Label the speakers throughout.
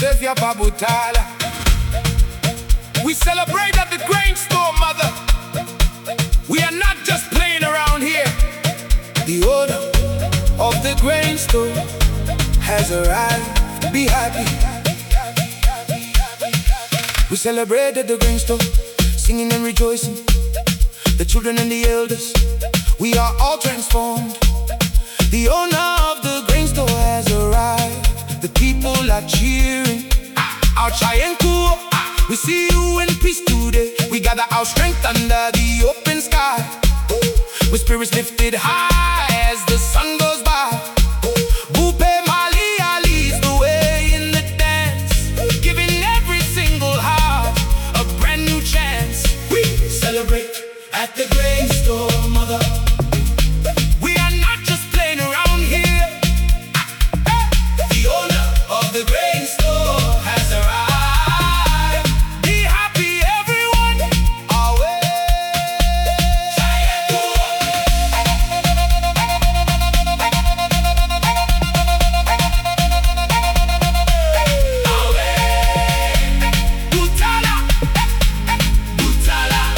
Speaker 1: Ukusefia Pabutala. We celebrate at the grain store, mother. We are not just playing around here. The owner of the grain store has arrived. Be happy. We celebrate at the grain store, singing and rejoicing. The children and the elders, we are all transformed. The owner of the grain store has arrived. The people are cheering. Our Chayenku, we see you in peace today. We gather our strength under the open sky, with spirits lifted high as the sun goes by. Bupe Malia leads the way in the dance, giving every single heart a brand new chance. We celebrate at the grain store, mother. We are not just playing around here. The owner of the grain store has arrived. Be happy, everyone. Away. Butala, Butala.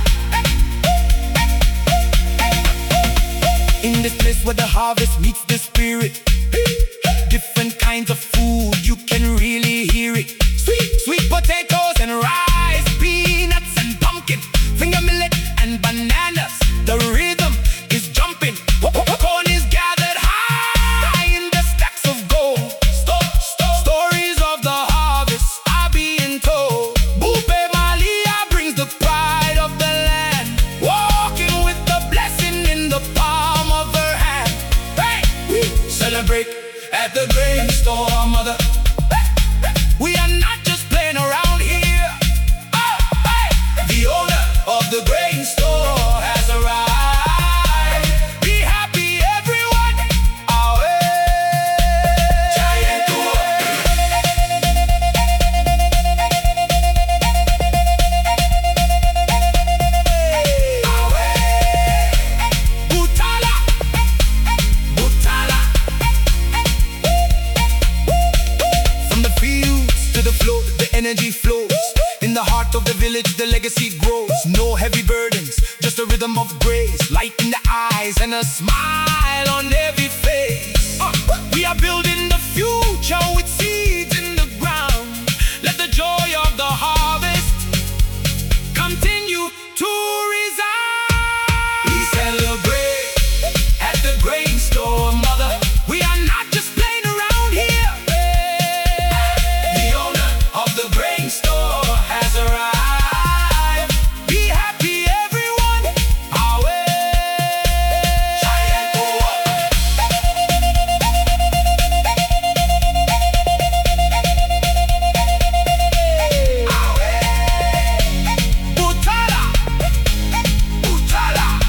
Speaker 1: In this place where the harvest meets the spirit, different kinds of food, you can really hear it. Sweet potatoes and rice, peanuts and pumpkin, finger millet and bananas. The rhythm is jumping. Corn is gathered high in the stacks of gold. Stories of the harvest are being told. Bupe Malia brings the pride of the land, walking with the blessing in the palm of her hand. Hey, we celebrate at the grain store, mother. We are not just playing around here. Oh, hey. The owner of the grain store has arrived. Be happy, everyone. Away. Butala, Butala. From the fields to the floor, the energy flows. In the heart of the village, the legacy grows. No heavy burdens, just a rhythm of grace. Light in the eyes and a smile on every face. We are building the future with seeds in the ground. Let the joy of the harvest continue to resound. We celebrate at the grain store, mother. We are not just playing around here. The owner of the grain store has arrived. Be happy, everyone. Away. Butala, Butala.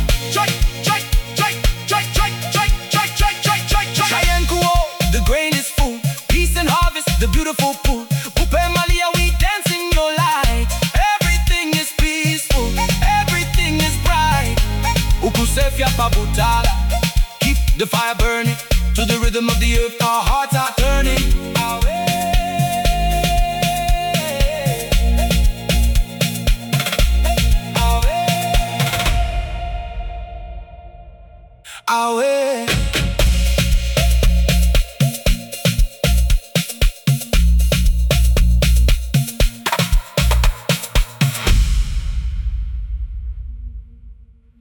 Speaker 1: The grain is full, peace and harvest, the beautiful pool. Bupe Malia, we dance in your light. Everything is peaceful, everything is bright. Ukusefia Pabutala, keep the fire burning. To the rhythm of the earth, our hearts are turning. Away. Away.